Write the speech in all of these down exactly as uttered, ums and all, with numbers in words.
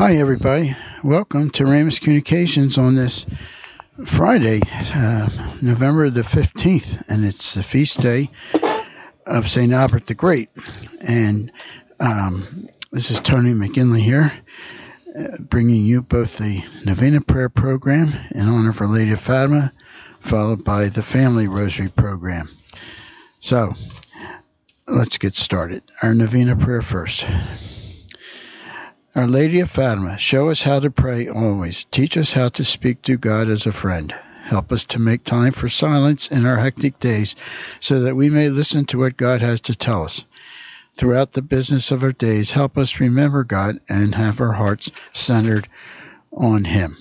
Hi, everybody. Welcome to Ramus Communications on this Friday, uh, November the fifteenth, and it's the feast day of Saint Albert the Great. And um, this is Tony McGinley here, uh, bringing you both the Novena Prayer Program in honor of Our Lady of Fatima, followed by the Family Rosary Program. So, let's get started. Our Novena Prayer first. Our Lady of Fatima, show us how to pray always. Teach us how to speak to God as a friend. Help us to make time for silence in our hectic days so that we may listen to what God has to tell us. Throughout the business of our days, help us remember God and have our hearts centered on Him.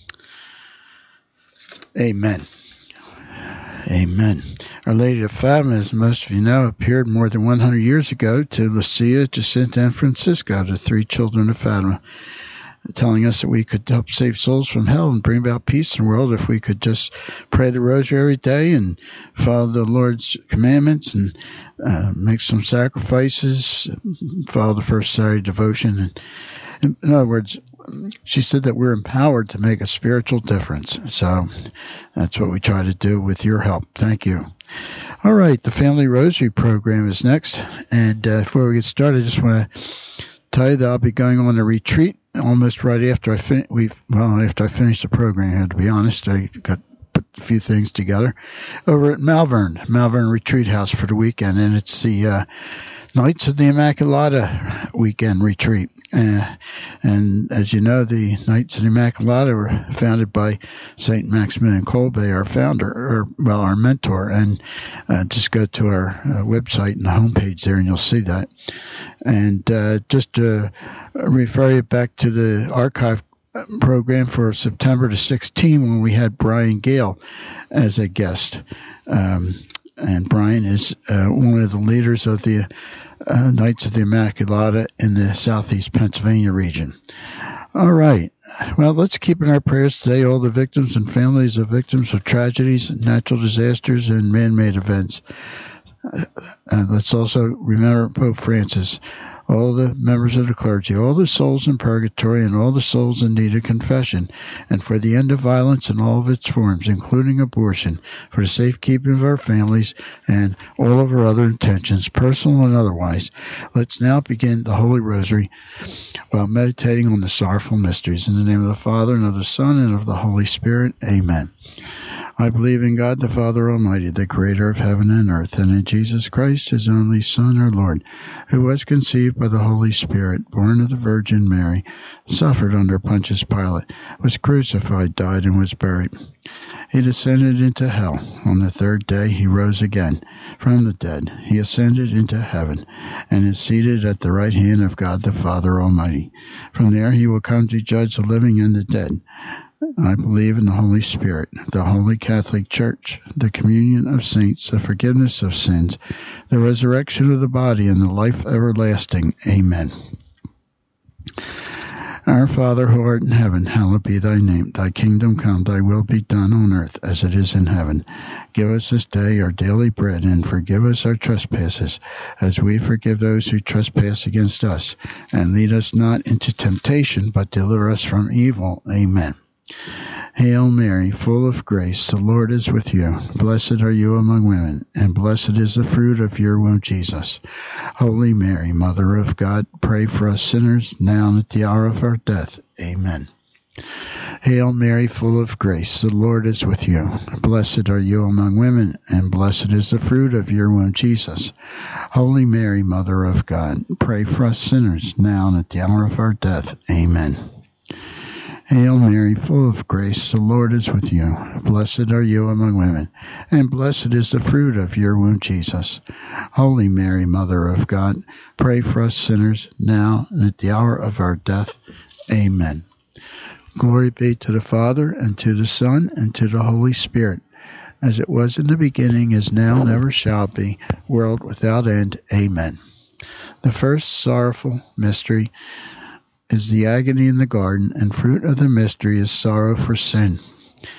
Amen. Amen. Our Lady of Fatima, as most of you know, appeared more than one hundred years ago to Lucia, Jacinta, and Francisco, the three children of Fatima, telling us that we could help save souls from hell and bring about peace in the world if we could just pray the rosary every day and follow the Lord's commandments and uh, make some sacrifices, follow the first Saturday devotion. And in other words, she said that we're empowered to make a spiritual difference. So that's what we try to do with your help. Thank you. All right, the Family Rosary Program is next. And uh, before we get started, I just want to tell you that I'll be going on a retreat almost right after I fin- we well after I finish the program here. To be honest, I got put a few things together over at Malvern, Malvern Retreat House for the weekend, and it's the uh, Knights of the Immaculata weekend retreat. Uh, and as you know, the Knights of the Immaculata were founded by Saint Maximilian Kolbe, our founder, or well, our mentor. And uh, just go to our uh, website and the homepage there, and you'll see that. And uh, just to refer you back to the archive program for September the sixteenth, when we had Brian Gale as a guest. Um, and Brian is uh, one of the leaders of the uh, Knights of the Immaculata in the southeast Pennsylvania region. All right. Well, let's keep in our prayers today all the victims and families of victims of tragedies, natural disasters, and man-made events. Uh, and let's also remember Pope Francis, all the members of the clergy, all the souls in purgatory, and all the souls in need of confession, and for the end of violence in all of its forms, including abortion, for the safekeeping of our families, and all of our other intentions, personal and otherwise. Let's now begin the Holy Rosary while meditating on the sorrowful mysteries. In the name of the Father, and of the Son, and of the Holy Spirit. Amen. I believe in God the Father Almighty, the creator of heaven and earth, and in Jesus Christ, his only Son, our Lord, who was conceived by the Holy Spirit, born of the Virgin Mary, suffered under Pontius Pilate, was crucified, died, and was buried. He descended into hell. On the third day he rose again from the dead. He ascended into heaven, and is seated at the right hand of God the Father Almighty. From there he will come to judge the living and the dead. I believe in the Holy Spirit, the Holy Catholic Church, the communion of saints, the forgiveness of sins, the resurrection of the body, and the life everlasting. Amen. Our Father, who art in heaven, hallowed be thy name. Thy kingdom come, thy will be done on earth as it is in heaven. Give us this day our daily bread, and forgive us our trespasses, as we forgive those who trespass against us. And lead us not into temptation, but deliver us from evil. Amen. Hail Mary, full of grace, the Lord is with you. Blessed are you among women, and blessed is the fruit of your womb, Jesus. Holy Mary, Mother of God, pray for us sinners, now and at the hour of our death. Amen. Hail Mary, full of grace, the Lord is with you. Blessed are you among women, and blessed is the fruit of your womb, Jesus. Holy Mary, Mother of God, pray for us sinners, now and at the hour of our death. Amen. Hail Mary, full of grace, the Lord is with you. Blessed are you among women, and blessed is the fruit of your womb, Jesus. Holy Mary, Mother of God, pray for us sinners, now and at the hour of our death. Amen. Glory be to the Father, and to the Son, and to the Holy Spirit, as it was in the beginning, is now, and ever shall be, world without end. Amen. The first sorrowful mystery is the agony in the garden, and fruit of the mystery is sorrow for sin.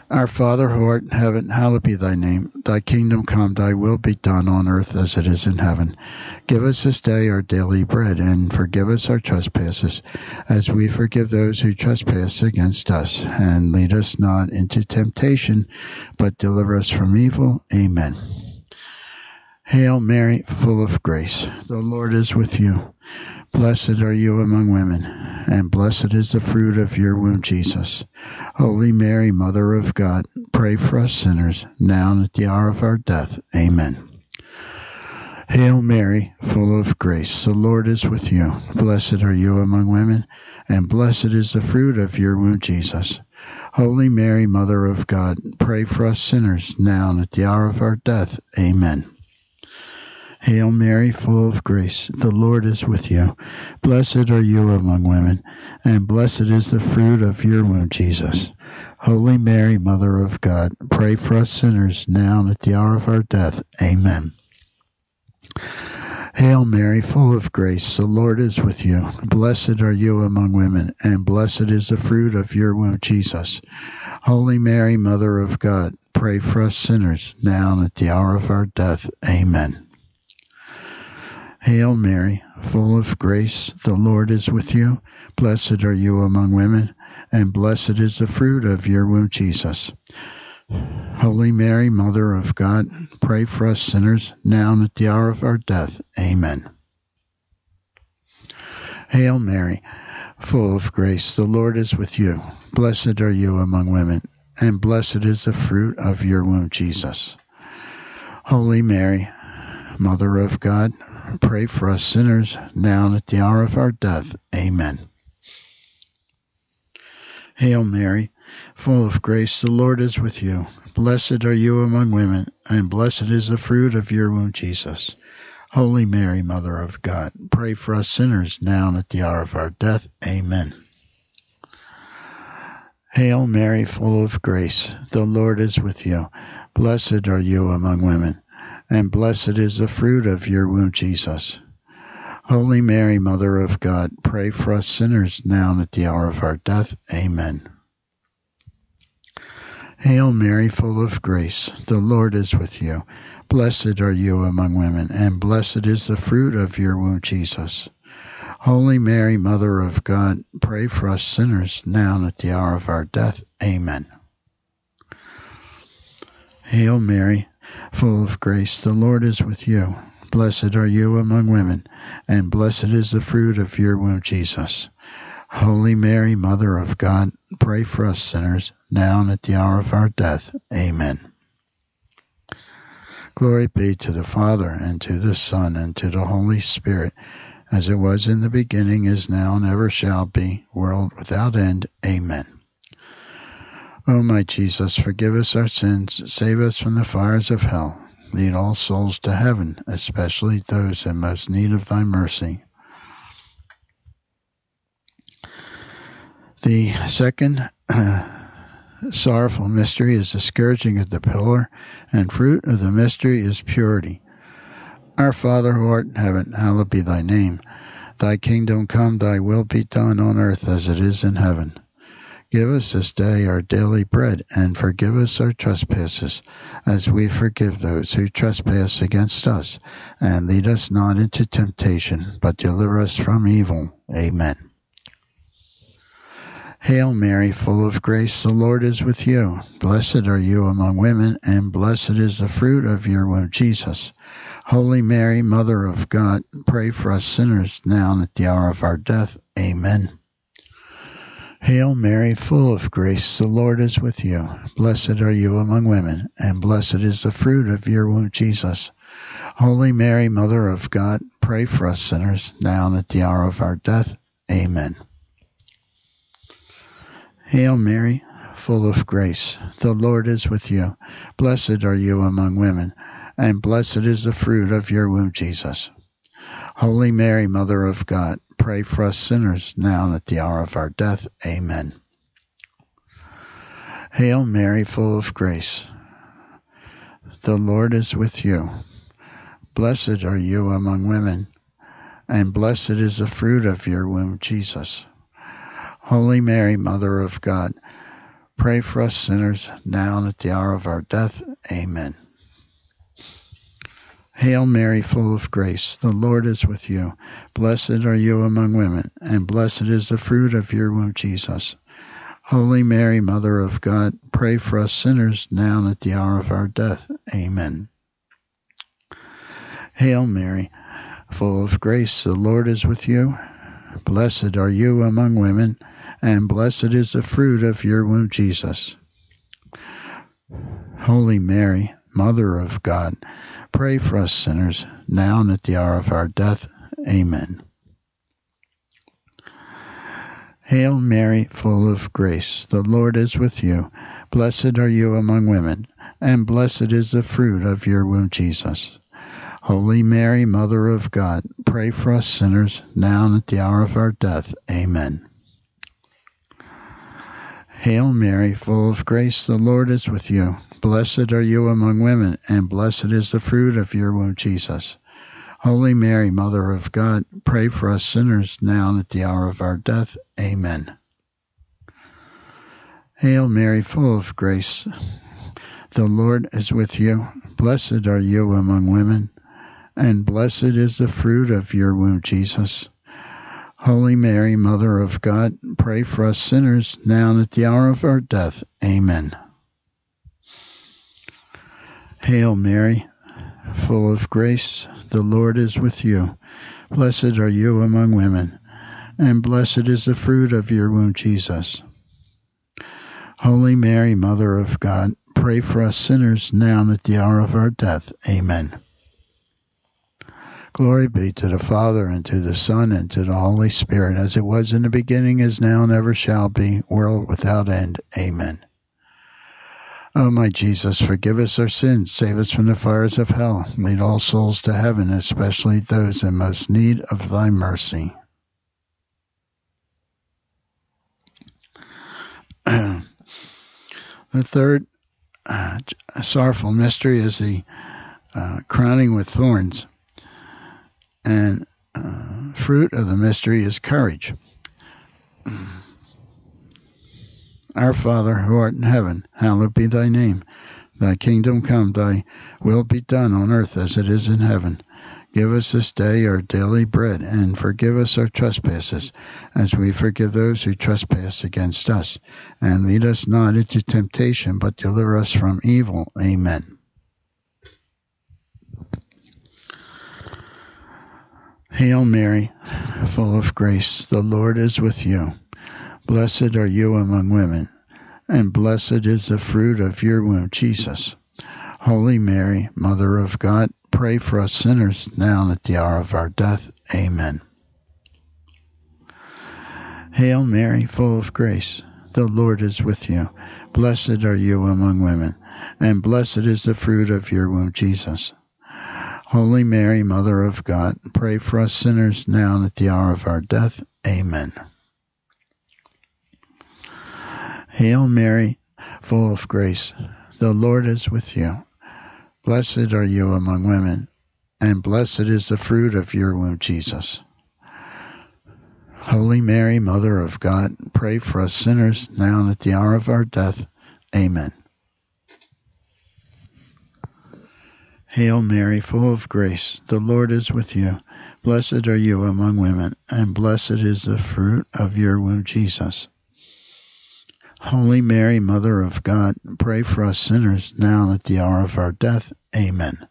Our Father who art in heaven, hallowed be thy name. Thy kingdom come, thy will be done on earth as it is in heaven. Give us this day our daily bread, and forgive us our trespasses, as we forgive those who trespass against us. And lead us not into temptation, but deliver us from evil. Amen. Hail Mary, full of grace, the Lord is with you. Blessed are you among women, and blessed is the fruit of your womb, Jesus. Holy Mary, Mother of God, pray for us sinners, now and at the hour of our death. Amen. Hail Mary, full of grace, the Lord is with you. Blessed are you among women, and blessed is the fruit of your womb, Jesus. Holy Mary, Mother of God, pray for us sinners, now and at the hour of our death. Amen. Hail Mary, full of grace, the Lord is with you. Blessed are you among women, and blessed is the fruit of your womb, Jesus. Holy Mary, Mother of God, pray for us sinners, now and at the hour of our death. Amen. Hail Mary, full of grace, the Lord is with you. Blessed are you among women, and blessed is the fruit of your womb, Jesus. Holy Mary, Mother of God, pray for us sinners, now and at the hour of our death. Amen. Hail Mary, full of grace, the Lord is with you. Blessed are you among women, and blessed is the fruit of your womb, Jesus. Holy Mary, Mother of God, pray for us sinners, now and at the hour of our death. Amen. Hail Mary, full of grace, the Lord is with you. Blessed are you among women, and blessed is the fruit of your womb, Jesus. Holy Mary, Mother of God, pray for us sinners, now and at the hour of our death. Amen. Hail Mary, full of grace, the Lord is with you. Blessed are you among women, and blessed is the fruit of your womb, Jesus. Holy Mary, Mother of God, pray for us sinners, now and at the hour of our death. Amen. Hail Mary, full of grace, the Lord is with you. Blessed are you among women, and blessed is the fruit of your womb, Jesus. Holy Mary, Mother of God, pray for us sinners, now and at the hour of our death. Amen. Hail Mary, full of grace, the Lord is with you. Blessed are you among women, and blessed is the fruit of your womb, Jesus. Holy Mary, Mother of God, pray for us sinners, now and at the hour of our death. Amen. Hail Mary, full of grace, the Lord is with you. Blessed are you among women, and blessed is the fruit of your womb, Jesus. Holy Mary, Mother of God, pray for us sinners, now and at the hour of our death. Amen. Glory be to the Father, and to the Son, and to the Holy Spirit, as it was in the beginning, is now, and ever shall be, world without end. Amen. O my Jesus, forgive us our sins, save us from the fires of hell. Lead all souls to heaven, especially those in most need of thy mercy. The second uh, sorrowful mystery is the scourging of the pillar, and fruit of the mystery is purity. Our Father who art in heaven, hallowed be thy name. Thy kingdom come, thy will be done on earth as it is in heaven. Give us this day our daily bread, and forgive us our trespasses, as we forgive those who trespass against us. And lead us not into temptation, but deliver us from evil. Amen. Hail Mary, full of grace, the Lord is with you. Blessed are you among women, and blessed is the fruit of your womb, Jesus. Holy Mary, Mother of God, pray for us sinners, now and at the hour of our death. Amen. Hail Mary, full of grace, the Lord is with you. Blessed are you among women, and blessed is the fruit of your womb, Jesus. Holy Mary, Mother of God, pray for us sinners, now and at the hour of our death. Amen. Hail Mary, full of grace, the Lord is with you. Blessed are you among women, and blessed is the fruit of your womb, Jesus. Holy Mary, Mother of God, pray for us sinners, now and at the hour of our death. Amen. Hail Mary, full of grace, the Lord is with you. Blessed are you among women, and blessed is the fruit of your womb, Jesus. Holy Mary, Mother of God, pray for us sinners, now and at the hour of our death. Amen. Hail Mary, full of grace, the Lord is with you. Blessed are you among women, and blessed is the fruit of your womb, Jesus. Holy Mary, Mother of God, pray for us sinners, now and at the hour of our death. Amen. Hail Mary, full of grace, the Lord is with you. Blessed are you among women, and blessed is the fruit of your womb, Jesus. Holy Mary, Mother of God, pray for us sinners, now and at the hour of our death. Amen. Hail Mary, full of grace, the Lord is with you. Blessed are you among women, and blessed is the fruit of your womb, Jesus. Holy Mary, Mother of God, pray for us sinners, now and at the hour of our death. Amen. Hail Mary, full of grace, the Lord is with you. Blessed are you among women, and blessed is the fruit of your womb, Jesus. Holy Mary, Mother of God, pray for us sinners, now and at the hour of our death. Amen. Hail Mary, full of grace, the Lord is with you. Blessed are you among women, and blessed is the fruit of your womb, Jesus. Holy Mary, Mother of God, pray for us sinners, now and at the hour of our death. Amen. Hail Mary, full of grace, the Lord is with you. Blessed are you among women, and blessed is the fruit of your womb, Jesus. Holy Mary, Mother of God, pray for us sinners, now and at the hour of our death. Amen. Glory be to the Father, and to the Son, and to the Holy Spirit, as it was in the beginning, is now, and ever shall be, world without end. Amen. O my Jesus, forgive us our sins, save us from the fires of hell, lead all souls to heaven, especially those in most need of thy mercy. The third uh, sorrowful mystery is the uh, crowning with thorns. And uh, fruit of the mystery is courage. Our Father, who art in heaven, hallowed be thy name. Thy kingdom come, thy will be done on earth as it is in heaven. Give us this day our daily bread, and forgive us our trespasses, as we forgive those who trespass against us. And lead us not into temptation, but deliver us from evil. Amen. Hail Mary, full of grace, the Lord is with you. Blessed are you among women, and blessed is the fruit of your womb, Jesus. Holy Mary, Mother of God, pray for us sinners, now and at the hour of our death. Amen. Hail Mary, full of grace, the Lord is with you. Blessed are you among women, and blessed is the fruit of your womb, Jesus. Holy Mary, Mother of God, pray for us sinners, now and at the hour of our death. Amen. Hail Mary, full of grace, the Lord is with you. Blessed are you among women, and blessed is the fruit of your womb, Jesus. Holy Mary, Mother of God, pray for us sinners, now and at the hour of our death. Amen. Hail Mary, full of grace, the Lord is with you. Blessed are you among women, and blessed is the fruit of your womb, Jesus. Holy Mary, Mother of God, pray for us sinners, now and at the hour of our death. Amen.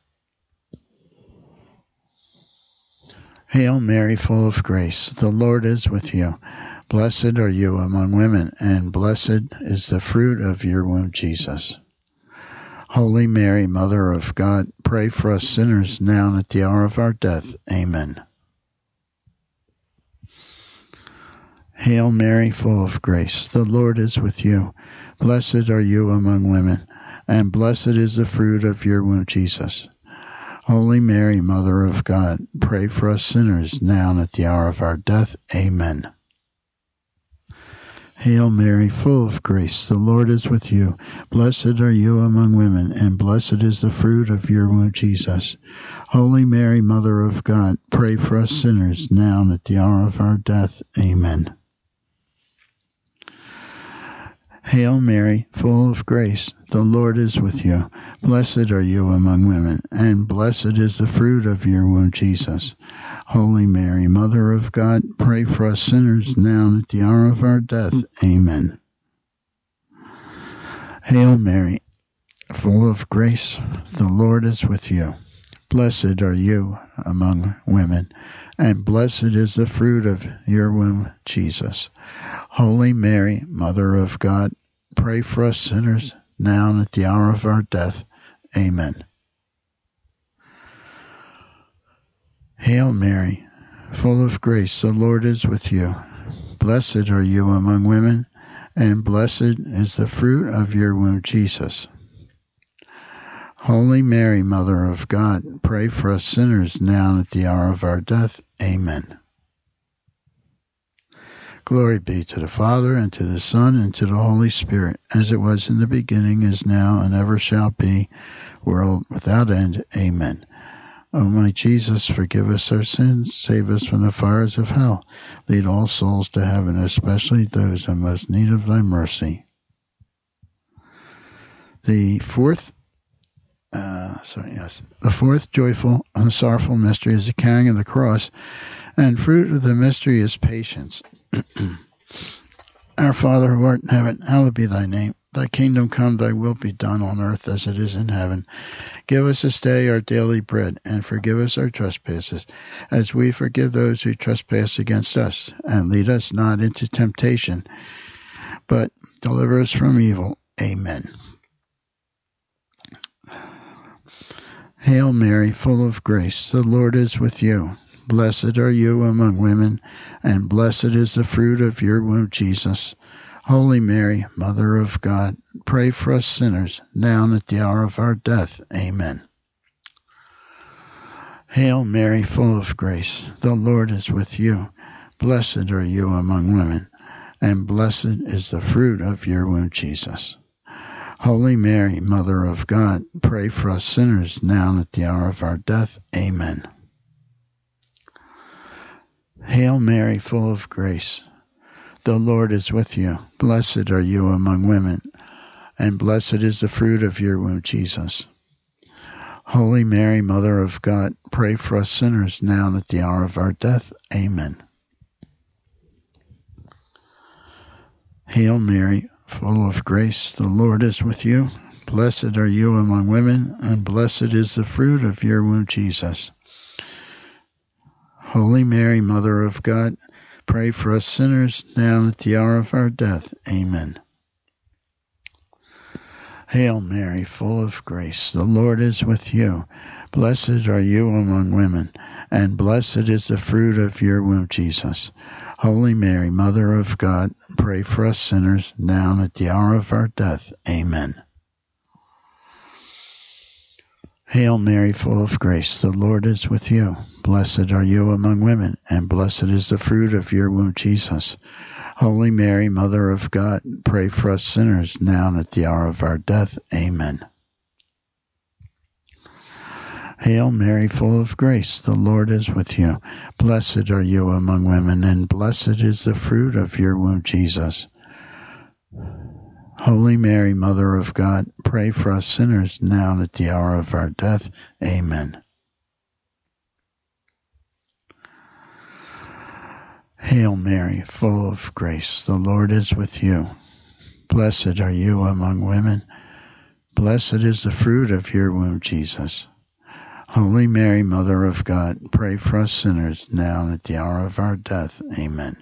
Hail Mary, full of grace, the Lord is with you. Blessed are you among women, and blessed is the fruit of your womb, Jesus. Holy Mary, Mother of God, pray for us sinners, now and at the hour of our death. Amen. Hail Mary, full of grace, the Lord is with you. Blessed are you among women, and blessed is the fruit of your womb, Jesus. Holy Mary, Mother of God, pray for us sinners, now and at the hour of our death. Amen. Hail Mary, full of grace, the Lord is with you. Blessed are you among women, and blessed is the fruit of your womb, Jesus. Holy Mary, Mother of God, pray for us sinners, now and at the hour of our death. Amen. Hail Mary, full of grace, the Lord is with you. Blessed are you among women, and blessed is the fruit of your womb, Jesus. Holy Mary, Mother of God, pray for us sinners now and at the hour of our death. Amen. Hail Mary, full of grace, the Lord is with you. Blessed are you among women, and blessed is the fruit of your womb, Jesus. Holy Mary, Mother of God, pray for us sinners, now and at the hour of our death. Amen. Hail Mary, full of grace, the Lord is with you. Blessed are you among women, and blessed is the fruit of your womb, Jesus. Holy Mary, Mother of God, pray for us sinners now and at the hour of our death. Amen. Glory be to the Father, and to the Son, and to the Holy Spirit, as it was in the beginning, is now, and ever shall be, world without end. Amen. O my Jesus, forgive us our sins, save us from the fires of hell, lead all souls to heaven, especially those in most need of thy mercy. The fourth Uh, sorry, yes. The fourth joyful and sorrowful mystery is the carrying of the cross, and fruit of the mystery is patience. Our Father who art in heaven, hallowed be thy name. Thy kingdom come, thy will be done on earth as it is in heaven. Give us this day our daily bread, and forgive us our trespasses, as we forgive those who trespass against us. And lead us not into temptation, but deliver us from evil. Amen. Hail Mary, full of grace, the Lord is with you. Blessed are you among women, and blessed is the fruit of your womb, Jesus. Holy Mary, Mother of God, pray for us sinners, now and at the hour of our death. Amen. Hail Mary, full of grace, the Lord is with you. Blessed are you among women, and blessed is the fruit of your womb, Jesus. Holy Mary, Mother of God, pray for us sinners, now and at the hour of our death. Amen. Hail Mary, full of grace, the Lord is with you. Blessed are you among women, and blessed is the fruit of your womb, Jesus. Holy Mary, Mother of God, pray for us sinners, now and at the hour of our death. Amen. Hail Mary, full of grace, the Lord is with you. Blessed are you among women, and blessed is the fruit of your womb, Jesus. Holy Mary, Mother of God, pray for us sinners, now and at the hour of our death. Amen. Hail Mary, full of grace, the Lord is with you. Blessed are you among women, and blessed is the fruit of your womb, Jesus. Holy Mary, Mother of God, pray for us sinners, now and at the hour of our death. Amen. Hail Mary, full of grace, the Lord is with you. Blessed are you among women, and blessed is the fruit of your womb, Jesus. Holy Mary, Mother of God, pray for us sinners, now and at the hour of our death. Amen. Hail Mary, full of grace, the Lord is with you. Blessed are you among women, and blessed is the fruit of your womb, Jesus. Holy Mary, Mother of God, pray for us sinners, now and at the hour of our death. Amen. Hail Mary, full of grace, the Lord is with you. Blessed are you among women. Blessed is the fruit of your womb, Jesus. Holy Mary, Mother of God, pray for us sinners, now and at the hour of our death. Amen.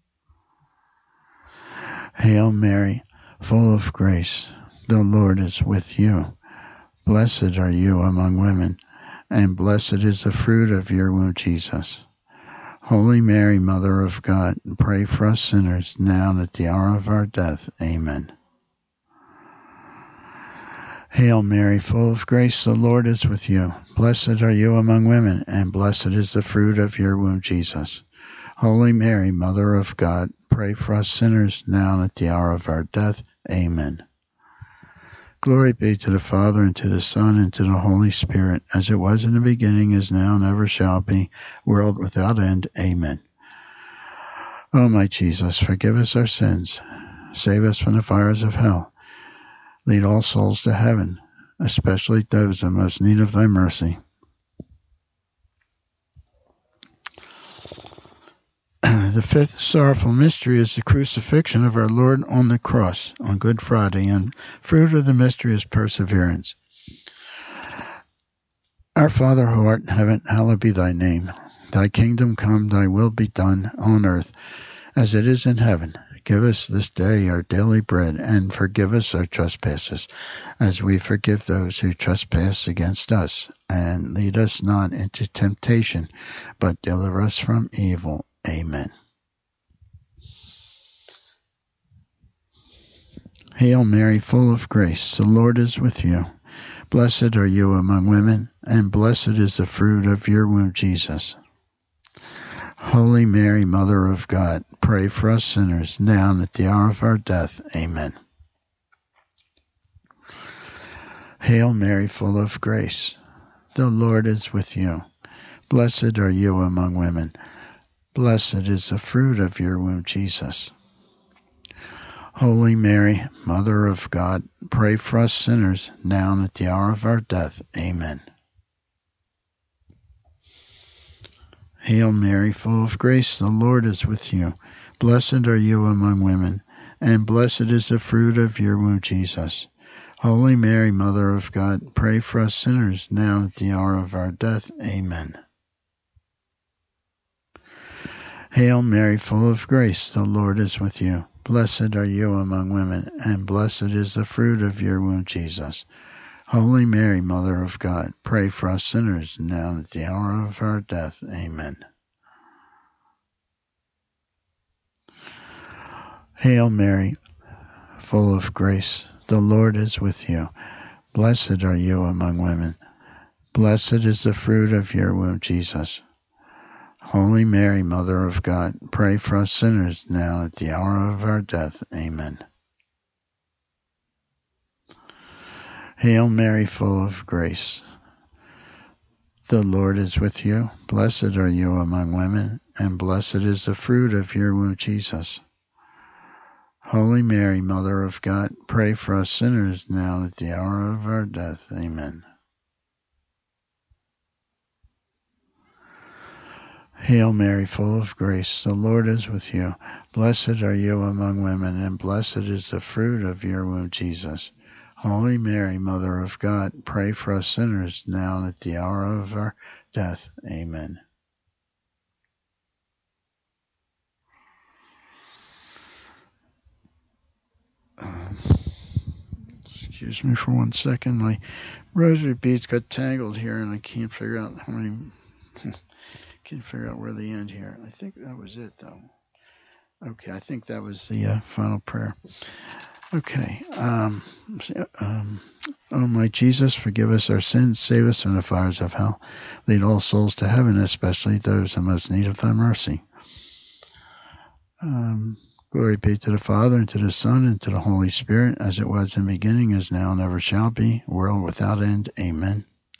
Hail Mary, full of grace, the Lord is with you. Blessed are you among women, and blessed is the fruit of your womb, Jesus. Holy Mary, Mother of God, pray for us sinners, now and at the hour of our death. Amen. Hail Mary, full of grace, the Lord is with you. Blessed are you among women, and blessed is the fruit of your womb, Jesus. Holy Mary, Mother of God, pray for us sinners, now and at the hour of our death. Amen. Glory be to the Father, and to the Son, and to the Holy Spirit, as it was in the beginning, is now, and ever shall be, world without end. Amen. O my Jesus, forgive us our sins, save us from the fires of hell. Lead all souls to heaven, especially those in most need of thy mercy. The fifth sorrowful mystery is the crucifixion of our Lord on the cross on Good Friday, and fruit of the mystery is perseverance. Our Father who art in heaven, hallowed be thy name. Thy kingdom come, thy will be done on earth as it is in heaven. Give us this day our daily bread, and forgive us our trespasses, as we forgive those who trespass against us. And lead us not into temptation, but deliver us from evil. Amen. Hail Mary, full of grace, the Lord is with you. Blessed are you among women, and blessed is the fruit of your womb, Jesus. Holy Mary, Mother of God, pray for us sinners, now and at the hour of our death. Amen. Hail Mary, full of grace, the Lord is with you. Blessed are you among women. Blessed is the fruit of your womb, Jesus. Holy Mary, Mother of God, pray for us sinners, now and at the hour of our death. Amen. Hail Mary, full of grace, the Lord is with you. Blessed are you among women, and blessed is the fruit of your womb, Jesus. Holy Mary, Mother of God, pray for us sinners, now and at the hour of our death. Amen. Hail Mary, full of grace, the Lord is with you. Blessed are you among women, and blessed is the fruit of your womb, Jesus. Holy Mary, Mother of God, pray for us sinners, now and at the hour of our death. Amen. Hail Mary, full of grace, the Lord is with you. Blessed are you among women. Blessed is the fruit of your womb, Jesus. Holy Mary, Mother of God, pray for us sinners, now and at the hour of our death. Amen. Hail Mary, full of grace, the Lord is with you. Blessed are you among women, and blessed is the fruit of your womb, Jesus. Holy Mary, Mother of God, pray for us sinners, now and at the hour of our death. Amen. Hail Mary, full of grace, the Lord is with you. Blessed are you among women, and blessed is the fruit of your womb, Jesus. Holy Mary, Mother of God, pray for us sinners, now and at the hour of our death. Amen. Uh, excuse me for one second. My rosary beads got tangled here, and I can't figure out how many... can't figure out where they end here. I think that was it, though. Okay, I think that was the uh, final prayer. Okay. Um, um, oh, my Jesus, forgive us our sins, save us from the fires of hell. Lead all souls to heaven, especially those in most need of thy mercy. Um, glory be to the Father, and to the Son, and to the Holy Spirit, as it was in the beginning, is now, and ever shall be, world without end. Amen.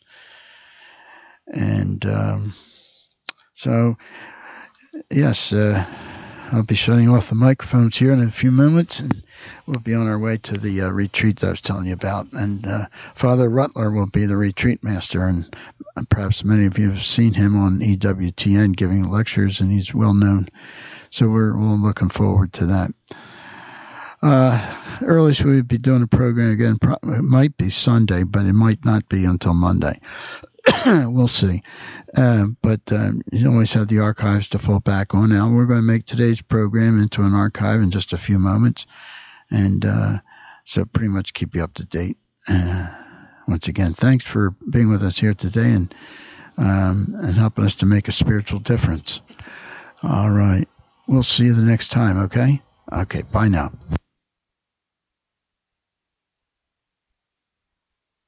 And... Um, So, yes, uh, I'll be shutting off the microphones here in a few moments, and we'll be on our way to the uh, retreat that I was telling you about. And uh, Father Rutler will be the retreat master, and perhaps many of you have seen him on E W T N giving lectures, and he's well known. So we're all looking forward to that. Uh, earliest we would be doing a program again, it might be Sunday, but it might not be until Monday. We'll see. Uh, but um, you always have the archives to fall back on. Now, we're going to make today's program into an archive in just a few moments. And uh, so pretty much keep you up to date. Uh, once again, thanks for being with us here today and, um, and helping us to make a spiritual difference. All right. We'll see you the next time, okay? Okay, bye now.